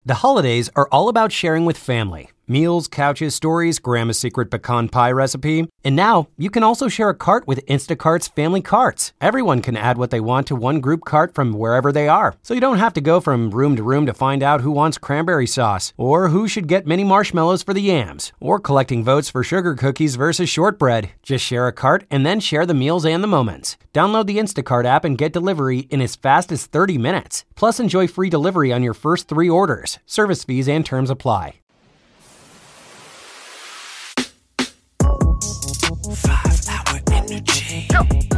The holidays are all about sharing with family. Meals, couches, stories, Grandma's secret pecan pie recipe. And now, you can also share a cart with Instacart's Family Carts. Everyone can add what they want to one group cart from wherever they are. So you don't have to go from room to find out who wants cranberry sauce, or who should get mini marshmallows for the yams, or collecting votes for sugar cookies versus shortbread. Just share a cart and then share the meals and the moments. Download the Instacart app and get delivery in as fast as 30 minutes. Plus, enjoy free delivery on your first 3 orders. Service fees and terms apply. 5-hour energy.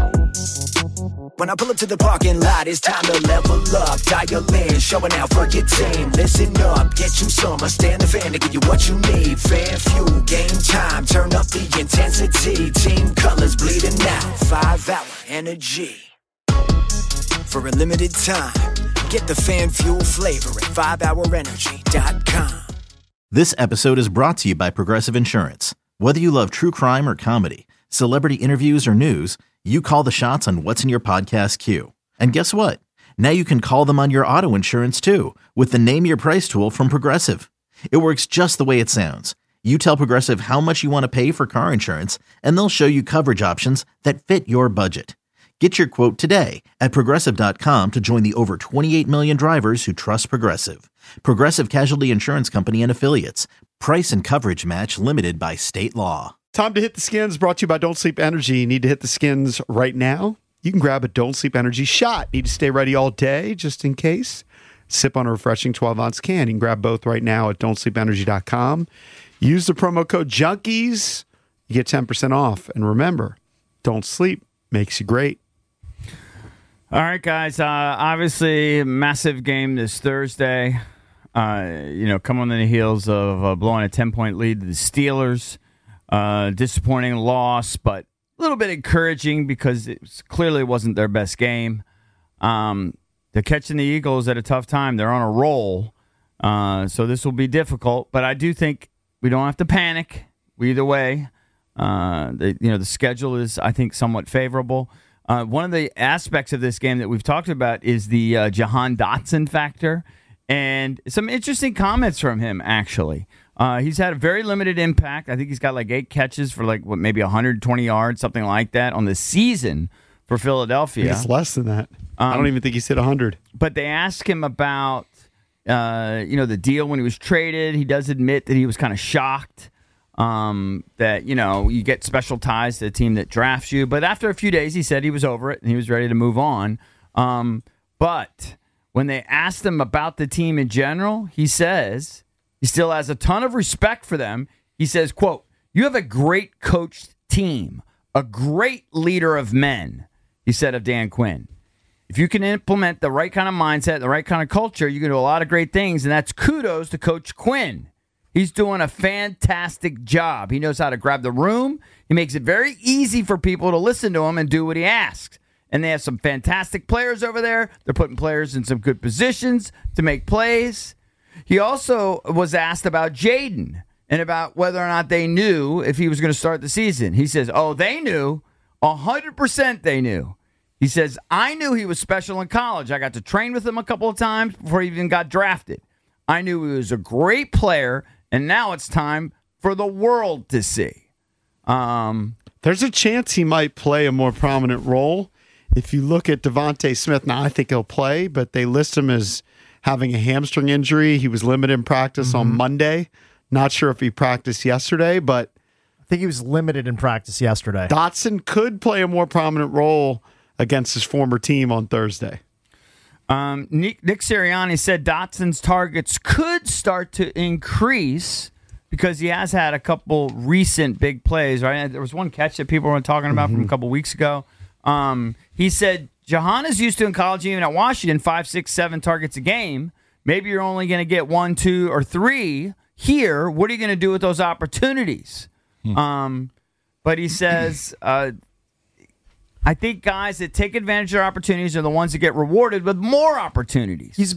When I pull up to the parking lot, it's time to level up. Dial in, showing out for your team. Listen up, get you some. I stand the fan to give you what you need. Fan fuel, game time, turn up the intensity. Team colors bleeding out. 5-hour energy. For a limited time, get the fan fuel flavor at 5hourenergy.com. This episode is brought to you by Progressive Insurance. Whether you love true crime or comedy, celebrity interviews or news, you call the shots on what's in your podcast queue. And guess what? Now you can call them on your auto insurance too with the Name Your Price tool from Progressive. It works just the way it sounds. You tell Progressive how much you want to pay for car insurance, and they'll show you coverage options that fit your budget. Get your quote today at Progressive.com to join the over 28 million drivers who trust Progressive. Progressive Casualty Insurance Company and Affiliates. Price and coverage match limited by state law. Time to hit the skins, brought to you by Don't Sleep Energy. Need to hit the skins right now? You can grab a Don't Sleep Energy shot. Need to stay ready all day just in case? Sip on a refreshing 12-ounce can. You can grab both right now at don'tsleepenergy.com. Use the promo code JUNKIES. You get 10% off. And remember, don't sleep makes you great. All right, guys. Obviously, massive game this Thursday. Come on the heels of blowing a 10-point lead to the Steelers. Disappointing loss, but a little bit encouraging because it clearly wasn't their best game. They're catching the Eagles at a tough time. They're on a roll, so this will be difficult. But I do think we don't have to panic either way. The schedule is, I think, somewhat favorable. One of the aspects of this game that we've talked about is the Jahan Dotson factor. And some interesting comments from him, actually. He's had a very limited impact. I think he's got like 8 catches for maybe 120 yards, something like that, on the season for Philadelphia. It's less than that. I don't even think he's hit 100. But they asked him about, the deal when he was traded. He does admit that he was kind of shocked that, you get special ties to the team that drafts you. But after a few days, he said he was over it and he was ready to move on. But when they asked him about the team in general, he says he still has a ton of respect for them. He says, quote, "You have a great coached team, a great leader of men," he said of Dan Quinn. "If you can implement the right kind of mindset, the right kind of culture, you can do a lot of great things, and that's kudos to Coach Quinn. He's doing a fantastic job. He knows how to grab the room. He makes it very easy for people to listen to him and do what he asks. And they have some fantastic players over there. They're putting players in some good positions to make plays." He also was asked about Jaden and about whether or not they knew if he was going to start the season. He says, they knew. 100% they knew. He says, "I knew he was special in college. I got to train with him a couple of times before he even got drafted. I knew he was a great player, and now it's time for the world to see." There's a chance he might play a more prominent role. If you look at Devontae Smith, now I think he'll play, but they list him as having a hamstring injury. He was limited in practice on Monday. Not sure if he practiced yesterday, but I think he was limited in practice yesterday. Dotson could play a more prominent role against his former team on Thursday. Nick Sirianni said Dotson's targets could start to increase because he has had a couple recent big plays, right? There was one catch that people were talking about from a couple weeks ago. He said Jahan is used to in college, even at Washington, 5, 6, 7 targets a game. Maybe you're only going to get 1, 2, or 3 here. What are you going to do with those opportunities? But he says, I think guys that take advantage of their opportunities are the ones that get rewarded with more opportunities. He's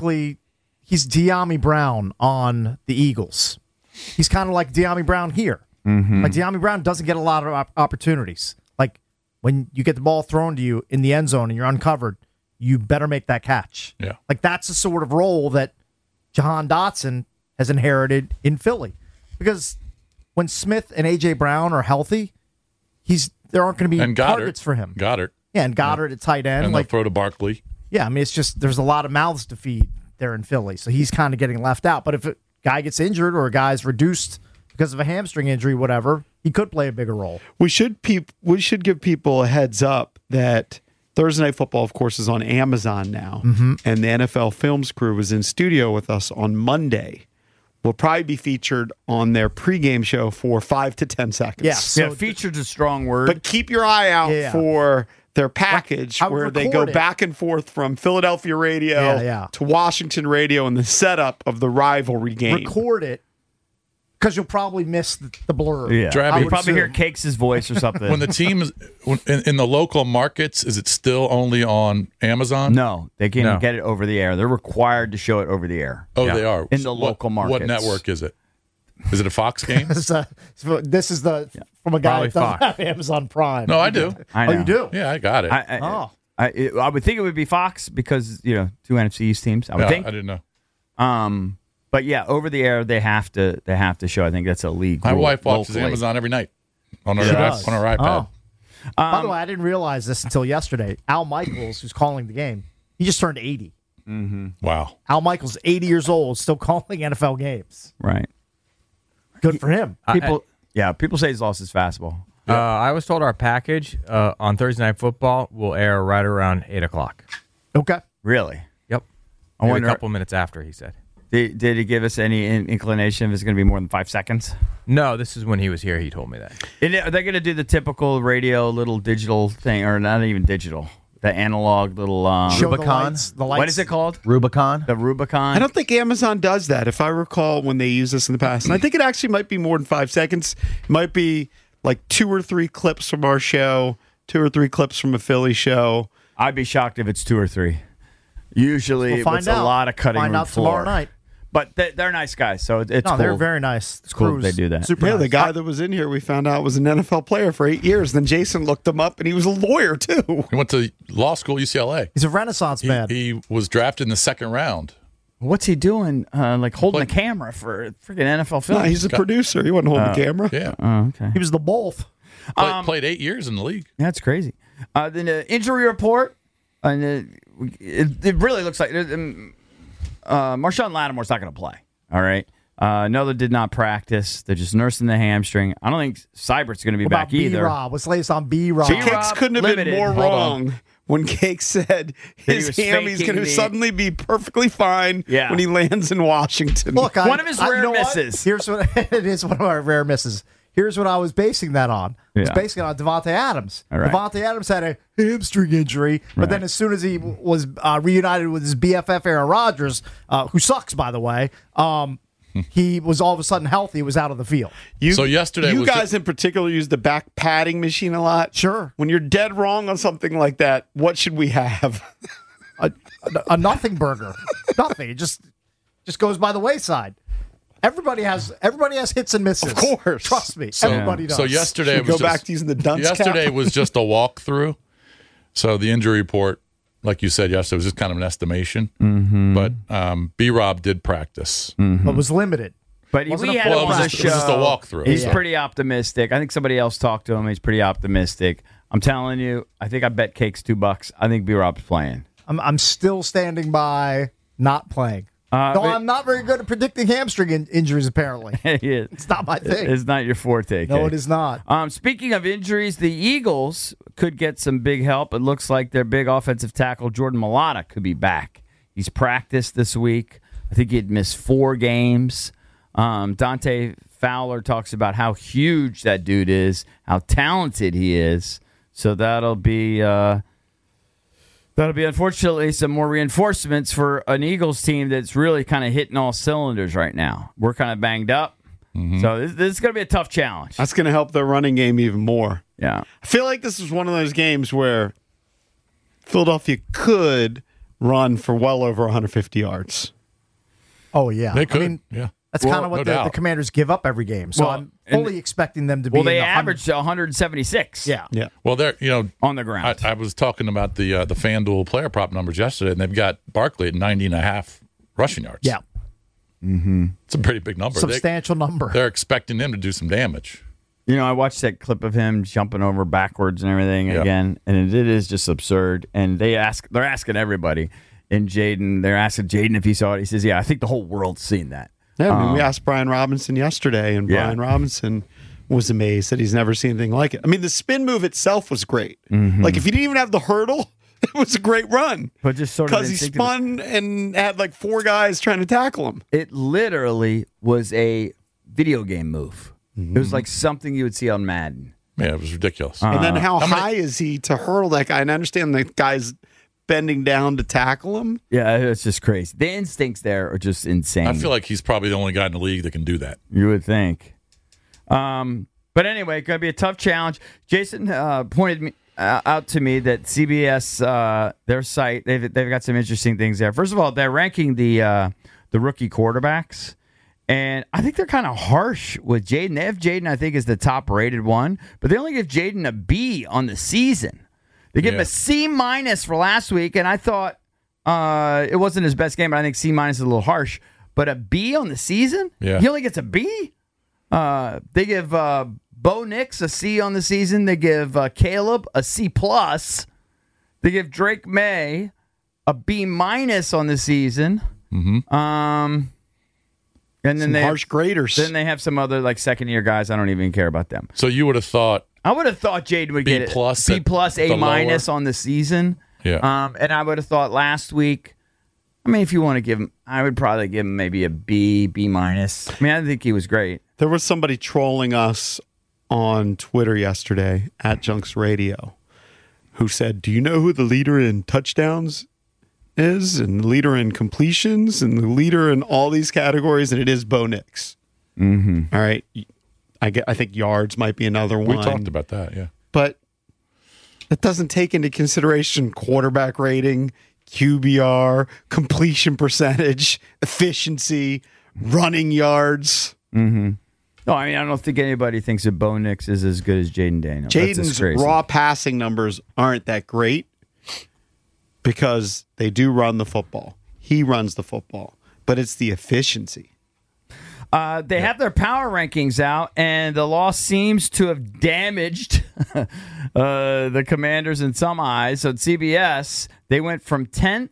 De'Ami Brown on the Eagles. He's kind of like De'Ami Brown here. Like De'Ami Brown doesn't get a lot of opportunities. Like when you get the ball thrown to you in the end zone and you're uncovered, you better make that catch. Yeah. Like that's the sort of role that Jahan Dotson has inherited in Philly. Because when Smith and A.J. Brown are healthy, there aren't going to be And Goddard. targets for him. Goddard. Yeah, and Goddard at tight end. And they'll throw to Barkley. Yeah, I mean, it's just there's a lot of mouths to feed there in Philly. So he's kind of getting left out. But if a guy gets injured or a guy's reduced because of a hamstring injury, whatever, he could play a bigger role. We should give people a heads up that Thursday Night Football, of course, is on Amazon now. And the NFL Films crew was in studio with us on Monday. Will probably be featured on their pregame show for 5 to 10 seconds. Yeah, so featured's a strong word. But keep your eye out for their package where they go back and forth from Philadelphia radio to Washington radio in the setup of the rivalry game. Record it because you'll probably miss the blur. Yeah, Drabby, you probably hear Cakes' voice or something. When the team is in the local markets, is it still only on Amazon? No, they can't get it over the air. They're required to show it over the air. Oh, they are. In the local markets. What network is it? Is it a Fox game? This is from a guy Probably that doesn't Fox. have Amazon Prime. No, I do. I know. Oh, you do? Yeah, I got it. I would think it would be Fox because two NFC East teams. I would think. I didn't know. But yeah, over the air they have to show. I think that's a league. My rule wife watches locally. Amazon every night on her does. iPad. Oh. By the way, I didn't realize this until yesterday. Al Michaels, who's calling the game, he just turned 80. Wow. Al Michaels, 80 years old, still calling NFL games. Right. Good for him. People say he's lost his fastball. I was told our package on Thursday Night Football will air right around 8 o'clock. Okay. Really? Yep. I Maybe wonder- a couple minutes after, he said. Did he give us any inclination if it's going to be more than 5 seconds? No, this is when he was here. He told me that. Are they going to do the typical radio little digital thing, or not even digital? The analog little Show Rubicon? the lights. what is it called? Rubicon? The Rubicon. I don't think Amazon does that, if I recall when they used this in the past. And I think it actually might be more than 5 seconds. It might be like 2 or 3 clips from our show, 2 or 3 clips from a Philly show. I'd be shocked if it's 2 or 3. Usually, We'll find it's out. a lot of cutting Find room out floor. tomorrow night. But they're nice guys, so it's No, cool. they're very nice. It's cool Crew's they do that. Super Yeah, nice. the guy that was in here, we found out was an NFL player for 8 years. Then Jason looked him up, and he was a lawyer, too. He went to law school, UCLA. He's a Renaissance man. He was drafted in the second round. What's he doing? Like holding the camera for freaking NFL film? No, he's a producer. He wasn't holding the camera. Yeah. Oh, okay. He was the both. Played 8 years in the league. That's crazy. Then the injury report, and it really looks like Marshawn Lattimore's not going to play. All right. Nola did not practice. They're just nursing the hamstring. I don't think Seibert's going to be What back about either. B-Rob? What's the latest on B-Rob? Cakes couldn't have limited. been more Hold on. wrong when Cake said he his was hammy's faking going to the- suddenly be perfectly fine Yeah. when he lands in Washington. Look, One of his rare you know what? misses. Here's what it is. One of our rare misses. Here's what I was basing that on. I was Yeah. basing it on Devontae Adams. All right. Devontae Adams had a hamstring injury, but then as soon as he was reunited with his BFF Aaron Rodgers, who sucks by the way, he was all of a sudden healthy. Was out of the field. So yesterday you was guys in particular use the back padding machine a lot. Sure. When you're dead wrong on something like that, what should we have? A nothing burger. Nothing. It just goes by the wayside. Everybody has hits and misses. Of course. Trust me. So- Everybody does. So yesterday Should we was go back to using the dunce cap? Yesterday was just a walkthrough. So the injury report, like you said yesterday, was just kind of an estimation. Mm-hmm. But B-Rob did practice. but was limited. But Wasn't we a had full him on the practice. It was just a show. walkthrough. He's Yeah. pretty optimistic. I think somebody else talked to him. He's pretty optimistic. I'm telling you, I think I bet Cakes $2. I think B-Rob's playing. I'm still standing by not playing. No, I'm not very good at predicting hamstring injuries, apparently. It's not my thing. It's not your forte. No, Cake. it is not. Speaking of injuries, the Eagles could get some big help. It looks like their big offensive tackle, Jordan Mailata, could be back. He's practiced this week. I think he'd missed 4 games. Dante Fowler talks about how huge that dude is, how talented he is. So that'll be unfortunately some more reinforcements for an Eagles team that's really kind of hitting all cylinders right now. We're kind of banged up. So this is going to be a tough challenge. That's going to help their running game even more. Yeah. I feel like this is one of those games where Philadelphia could run for well over 150 yards. Oh, yeah. They could. I mean, yeah. that's Well, kind of what no the doubt. Commanders give up every game. So Well, I'm fully expecting them to be Well, they in the averaged 176 Yeah. Yeah. Well, they're, on the ground. I was talking about the FanDuel player prop numbers yesterday, and they've got Barkley at 90.5 rushing yards. Yeah. It's a pretty big number. Substantial number. They're expecting him to do some damage. You know, I watched that clip of him jumping over backwards and everything again, and it is just absurd. And they're asking everybody. And they're asking Jaden if he saw it. He says, "Yeah, I think the whole world's seen that." Yeah, I mean, we asked Brian Robinson yesterday, and Brian Robinson was amazed that he's never seen anything like it. I mean, the spin move itself was great. Like, if he didn't even have the hurdle, it was a great run. But just sort of because he spun and had like 4 guys trying to tackle him. It literally was a video game move. It was like something you would see on Madden. Yeah, it was ridiculous. And then how high is he to hurdle that guy? And I understand the guy's bending down to tackle him. Yeah, it's just crazy. The instincts there are just insane. I feel like he's probably the only guy in the league that can do that. You would think. But anyway, going to be a tough challenge. Jason pointed out to me that CBS, their site, they've got some interesting things there. First of all, they're ranking the rookie quarterbacks. And I think they're kind of harsh with Jaden. They have Jaden, I think, as the top-rated one, but they only give Jaden a B on the season. They give him a C- for last week, and I thought it wasn't his best game, but I think C- is a little harsh. But a B on the season? Yeah. He only gets a B? They give Bo Nix a C on the season. They give Caleb a C+. They give Drake May a B- on the season. And then Some harsh graders. Then they have some other like second-year guys. I don't even care about them. So you would have thought I would have thought Jaden would get it B+, A- on the season. Yeah. And I would have thought last week. I mean, if you want to give him, I would probably give him maybe a B, B-. I mean, I think he was great. There was somebody trolling us on Twitter yesterday at Junks Radio who said, "Do you know who the leader in touchdowns is, and the leader in completions, and the leader in all these categories?" And it is Bo Nix. All right. I think yards might be another one. we talked about that, yeah. But it doesn't take into consideration quarterback rating, QBR, completion percentage, efficiency, running yards. No, I mean, I don't think anybody thinks that Bo Nix is as good as Jaden Daniels. That's just Jaden's crazy. raw passing numbers aren't that great because they do run the football. He runs the football, but it's the efficiency. They have their power rankings out, and the loss seems to have damaged the Commanders in some eyes. So at CBS, they went from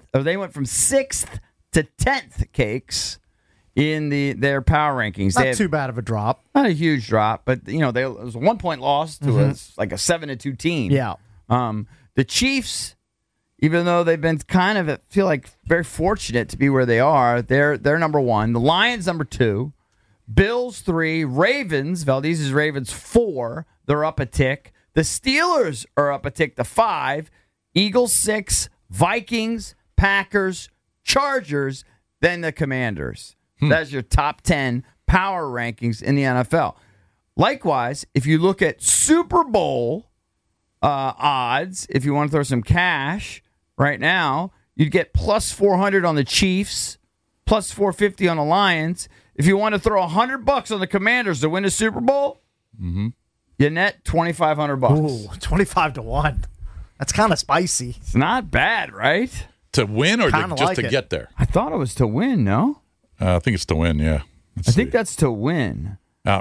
6th to 10th, Cakes, in their power rankings. Not too bad of a drop. Not a huge drop, but it was a 1-point loss to like a 7-2 team. Yeah. The Chiefs, even though they've been kind of, feel like very fortunate to be where they are, they're number 1. The Lions number 2. Bills 3, Ravens, Valdez's Ravens 4. They're up a tick. The Steelers are up a tick to 5. Eagles 6, Vikings, Packers, Chargers, then the Commanders. That's your top 10 power rankings in the NFL. Likewise, if you look at Super Bowl odds, if you want to throw some cash right now, you'd get plus 400 on the Chiefs, plus 450 on the Lions. If you want to throw $100 on the Commanders to win the Super Bowl, you net $2,500. Ooh, 25 to 1. That's kind of spicy. It's not bad, right? To win or Kinda just like to it. get there? I thought it was to win, no? I think it's to win, yeah. I think that's to win. Yeah.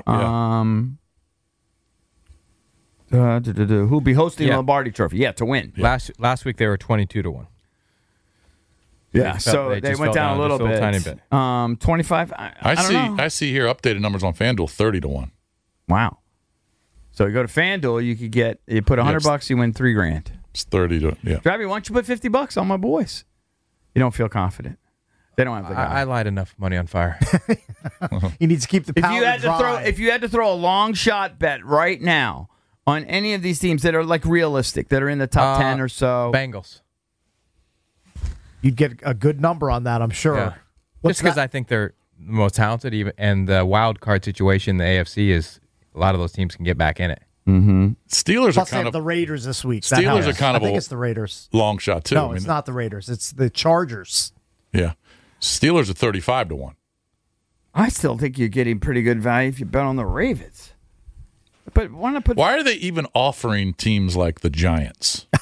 Who'll be hosting the Yeah. Lombardi Trophy? Yeah, to win. Last week they were 22 to 1. Yeah, so they they just went fell down a down little just a bit. tiny bit. 25. I don't know. I see here updated numbers on FanDuel 30 to 1. Wow. So you go to FanDuel, you put $100, you win $3,000. It's 30 to yeah. Drabby, why don't you put $50 on my boys? You don't feel confident. They don't have the guy. I light enough money on fire. He needs to keep the If powder you had dry. if you had to throw a long shot bet right now on any of these teams that are like realistic, that are in the top 10 or so, Bengals. You'd get a good number on that, I'm sure. Yeah. What's Just because that? I think they're the most talented, even, and the wild card situation in the AFC is a lot of those teams can get back in it. Steelers Plus, are they kind have of the Raiders this week. That Steelers helps. are kind of I think a- it's the Raiders. long shot too. No, I it's mean, not the Raiders. It's the Chargers. Yeah. Steelers are 35 to 1. I still think you're getting pretty good value if you bet on the Ravens. But why not put? Why are they even offering teams like the Giants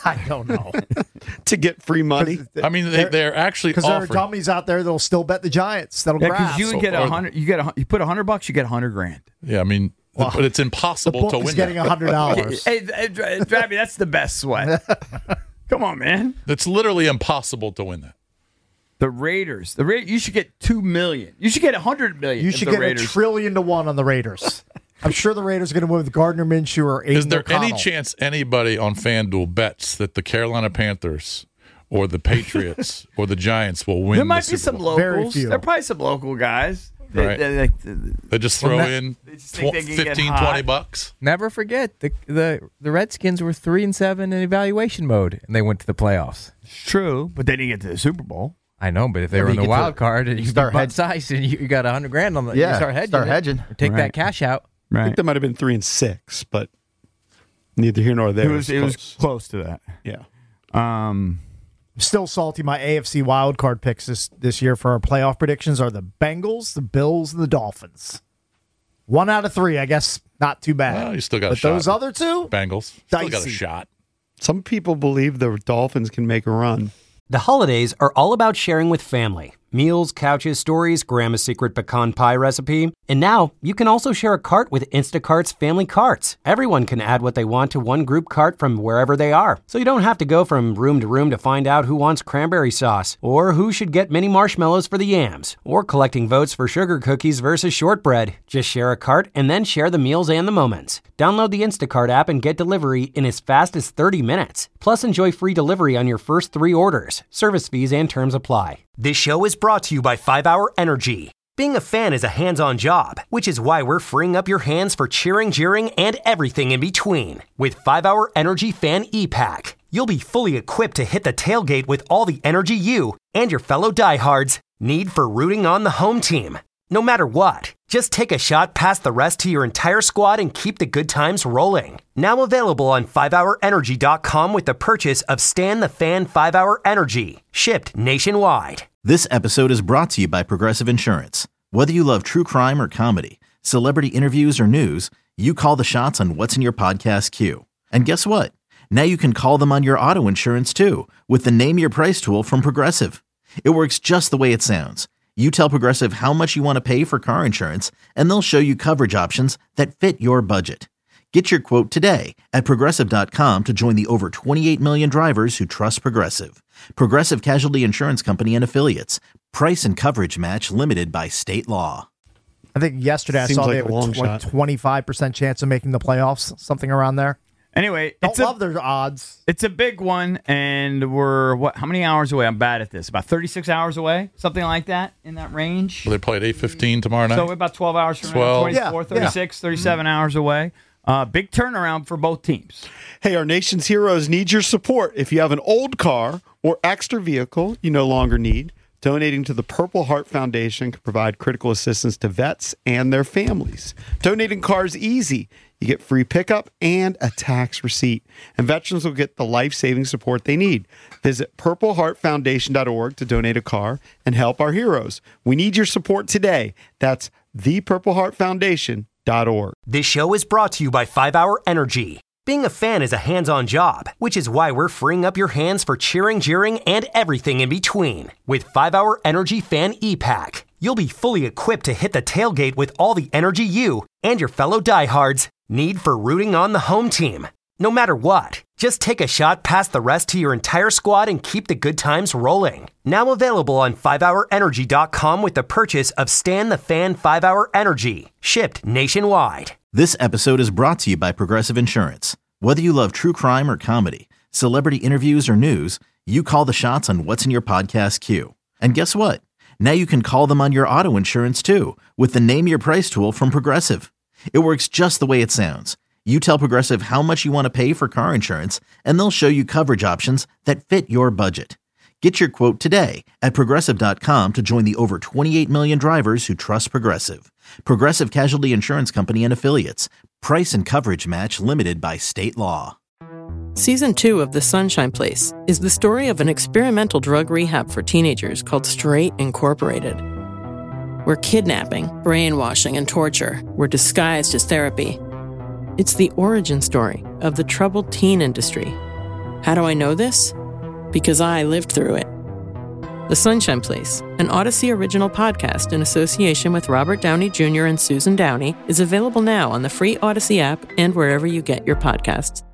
I don't know. to get free money. I mean, they're actually Because there are offering. dummies out there that'll still bet the Giants. That'll Yeah, grab. because you get $100. You put $100, you get $100,000. Yeah, I mean, but it's The impossible book to is win. getting that. $100. Hey, Drabby, that's the best sweat. Come on, man. It's literally impossible to win that. The Raiders. You should get $2 million. You should get $100 million. You if should the get Raiders. $1 trillion to 1 on the Raiders. I'm sure the Raiders are going to win with Gardner Minshew or Aiden Is there O'Connell. any chance anybody on FanDuel bets that the Carolina Panthers or the Patriots or the Giants will win? There might the be Super some Bowl? Very locals. few. There are probably some local guys. Right. They just throw in just think they can get 15, hot. $20. Never forget the Redskins were 3-7 in evaluation mode, and they went to the playoffs. It's true, but they didn't get to the Super Bowl. I know, but if they were in but the you get to- wild card and you start start size and you got $100,000 on the, you start hedging. Or take Right. that cash out. I think they might have been 3-6, but neither here nor there. It was close to that. Yeah. Still salty. My AFC wildcard picks this year for our playoff predictions are the Bengals, the Bills, and the Dolphins. 1 out of 3, I guess, not too bad. Well, you still got a but shot. those other two, Bengals still got a Dicey. shot. Some people believe the Dolphins can make a run. The holidays are all about sharing with family. Meals, couches, stories, Grandma's secret pecan pie recipe. And now you can also share a cart with Instacart's family carts. Everyone can add what they want to one group cart from wherever they are. So you don't have to go from room to room to find out who wants cranberry sauce, or who should get mini marshmallows for the yams, or collecting votes for sugar cookies versus shortbread. Just share a cart and then share the meals and the moments. Download the Instacart app and get delivery in as fast as 30 minutes. Plus, enjoy free delivery on your first 3 orders. Service fees and terms apply. This show is brought to you by 5 Hour Energy. Being a fan is a hands-on job, which is why we're freeing up your hands for cheering, jeering, and everything in between. With 5 Hour Energy Fan E-Pack, you'll be fully equipped to hit the tailgate with all the energy you and your fellow diehards need for rooting on the home team. No matter what, just take a shot past the rest to your entire squad and keep the good times rolling. Now available on 5hourenergy.com with the purchase of Stan the Fan 5 Hour Energy, shipped nationwide. This episode is brought to you by Progressive Insurance. Whether you love true crime or comedy, celebrity interviews or news, you call the shots on what's in your podcast queue. And guess what? Now you can call them on your auto insurance too with the Name Your Price tool from Progressive. It works just the way it sounds. You tell Progressive how much you want to pay for car insurance, and they'll show you coverage options that fit your budget. Get your quote today at Progressive.com to join the over 28 million drivers who trust Progressive. Progressive Casualty Insurance Company and Affiliates. Price and coverage match limited by state law. I think yesterday I Seems saw like they a have long a shot. 25% chance of making the playoffs, something around there. Anyway, Don't love their odds. It's a big one, and we're how many hours away? I'm bad at this. About 36 hours away, something like that, in that range. Will they play at 8:15 tomorrow night? So we're about 12 hours from 12. now, 24, 36, 37 hours away. Big turnaround for both teams. Hey, our nation's heroes need your support. If you have an old car or extra vehicle you no longer need, donating to the Purple Heart Foundation can provide critical assistance to vets and their families. Donating cars easy. You get free pickup and a tax receipt. And veterans will get the life-saving support they need. Visit purpleheartfoundation.org to donate a car and help our heroes. We need your support today. That's thepurpleheartfoundation.org. This show is brought to you by 5 Hour Energy. Being a fan is a hands-on job, which is why we're freeing up your hands for cheering, jeering, and everything in between. With 5 Hour Energy Fan E-Pack, you'll be fully equipped to hit the tailgate with all the energy you and your fellow diehards need for rooting on the home team. No matter what, just take a shot past the rest to your entire squad and keep the good times rolling. Now available on 5hourenergy.com with the purchase of Stan the Fan 5 Hour Energy, shipped nationwide. This episode is brought to you by Progressive Insurance. Whether you love true crime or comedy, celebrity interviews or news, you call the shots on what's in your podcast queue. And guess what? Now you can call them on your auto insurance too with the Name Your Price tool from Progressive. It works just the way it sounds. You tell Progressive how much you want to pay for car insurance, and they'll show you coverage options that fit your budget. Get your quote today at Progressive.com to join the over 28 million drivers who trust Progressive. Progressive Casualty Insurance Company and Affiliates. Price and coverage match limited by state law. Season 2 of The Sunshine Place is the story of an experimental drug rehab for teenagers called Straight Incorporated, where kidnapping, brainwashing, and torture were disguised as therapy. It's the origin story of the troubled teen industry How do I know this? Because I lived through it. The Sunshine Place, an Odyssey original podcast in association with Robert Downey Jr. and Susan Downey, is available now on the free Odyssey app and wherever you get your podcasts.